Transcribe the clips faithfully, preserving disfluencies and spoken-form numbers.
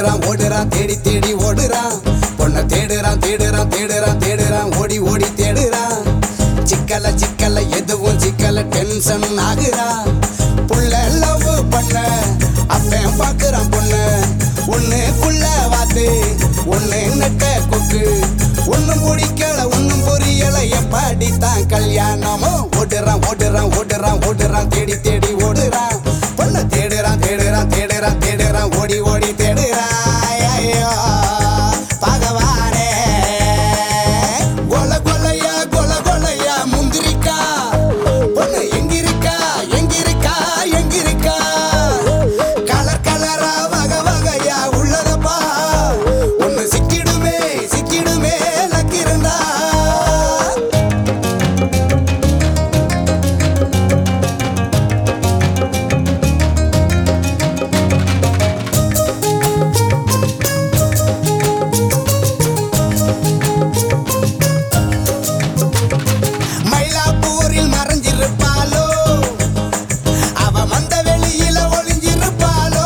ஓடுறான் ஓடுறான் தேடி தேடி ஓடுறான் பொண்ண தேடுறான் தேடுறான் தேடுறான் தேடுறான் ஓடி ஓடி தேடுறான் சிக்கல சிக்கல எதுவும் சிக்கல டென்ஷன் ஆகுறா புள்ள லவ் பண்ண அப்பன் பாக்குறான் பொண்ணு ஒண்ணுக்குள்ள வாத்து ஒண்ணு நட்ட கொக்கு ஒண்ணும் பிடிக்கல ஒண்ணும் புரியல எப்படித்தான் கல்யாணமோ ஓடுறான் ஓடுறான் ஓடுறான் ஓடுறான் தேடி தேடி ஓடுறான் பொண்ண தேடுறான் தேடுறான் தேடுறான் தேடுறான் ஓடி ஓடி தேடுறான் ஐயோ பகவானே கொல கொலையா கொல கொலையா முந்திரிக்கா பொண்ணு எங்கிருக்கா எங்கிருக்கா எங்கிருக்கா கலர் கலரா வகை வகையா உள்ளதப்பா ஒண்ணு சிக்கிடுமே சிக்கிடுமே லக்கிருந்தா மயிலாப்பூரில் மறைஞ்சிருப்பாளோ அவ மந்த வெளியில ஒளிஞ்சிருப்பாளோ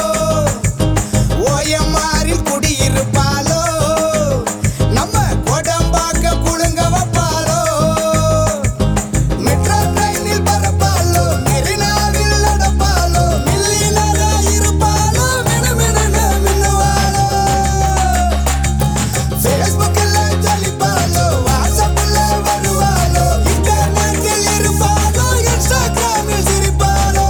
ஓயம்மாரில் குடியிருப்பாளோ நம்ம கோடம்பாக்க குழுங்க வைப்பாளோ மெட்ரோ ட்ரெயினில் பறப்பாளோ மெரினாவில் நடப்பாளோ மில்லியனரா இருப்பாளோ மினுமினுன்னு மின்னுவாளோ ஃபேஸ்புக்கில் ஜலிப்பாளோ வாட்ஸ்அப்பில் வருவாளோ இன்டர்நெட்டில் இருப்பாளோ இன்ஸ்டாகிராமில் சிரிப்பாளோ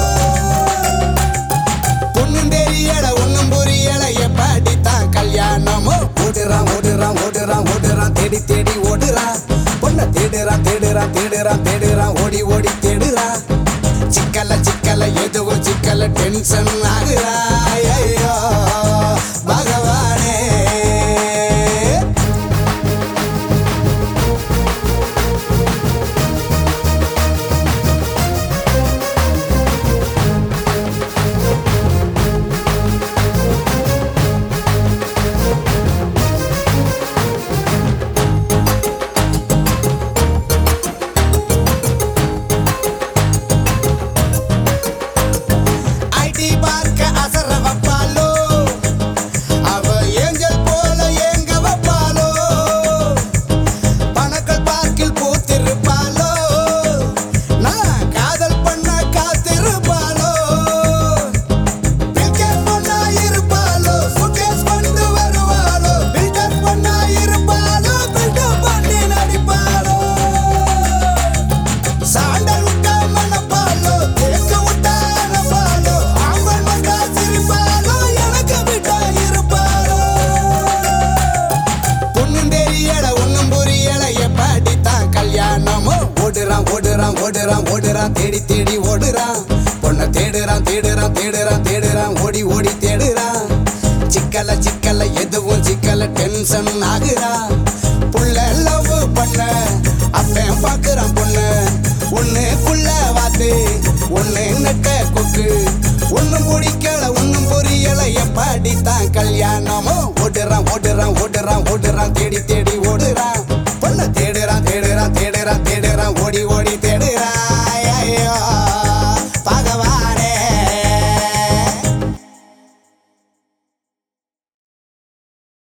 பொண்ணும் தெரியல ஒண்ணும் புரியல எப்படித்தான் கல்யாணமோ ஓடுறான் ஓடுறான் ஓடுறான் ஓடுறான் தேடி தேடி ஓடுறான் பொண்ண தேடுறான் தேடுறான் தேடுறான் தேடுறான் ஓடி ஓடி தேடுறான் சிக்கல சிக்கல எதுவும் சிக்கல டென்ஷன் ஆகுறா ஐயோ பகவானே ஐடி பார்க்க அசர வைப்பாளோ அவ ஏஞ்சல் போல ஏங்க வைப்பாளோ பணக்கள் பார்க்கில் பூத்திருப்பாளோ நான் காதல் பண்ண காத்திருப்பாளோ பில்கேட் பண்ணா இருப்பாளோ சுகேஷ் கொண்டு வருவாளோ பில்டப் பண்ணா இருப்பாளோ பில்டப் பண்ணி நடிப்பாளோ சாண்டல் விட்டா மணப்பாளோ தேக்க விட்டா அனுப்பாளோ ஆம்பல் வந்தா சிரிப்பாளோ எனக்கு விட்டா இருப்பாளோ பொண்ணும் தெரியல ஒண்ணும் புரியல எப்படித்தான் கல்யாணமோ ஓடுறான் ஓடுறான் ஓடுறான் ஓடுறான் தேடி தேடி ஓடுறான் பொண்ண தேடுறான் தேடுறான் தேடுறான் தேடுறான் ஓடி ஓடி தேடுறான் சிக்கல சிக்கல எதுவும் சிக்கல டென்ஷன் ஆகுறா புள்ள லவ் பண்ண அப்பன் பாக்குறான் பொண்ணு ஒண்ணுக்குள்ள வாத்து ஒண்ணு நட்ட கொக்கு ஒண்ணும் பிடிக்கல ஒண்ணும் புரியல எப்படித்தான் கல்யாணமோ ஓடுறான் ஓடுறான் ஓடுறான் ஓடுறான் தேடி தேடி ஓடுறான் பொண்ண தேடுறான் தேடுறான் தேடுறான் தேடுறான் ஓடி ஓடி தேடுறான்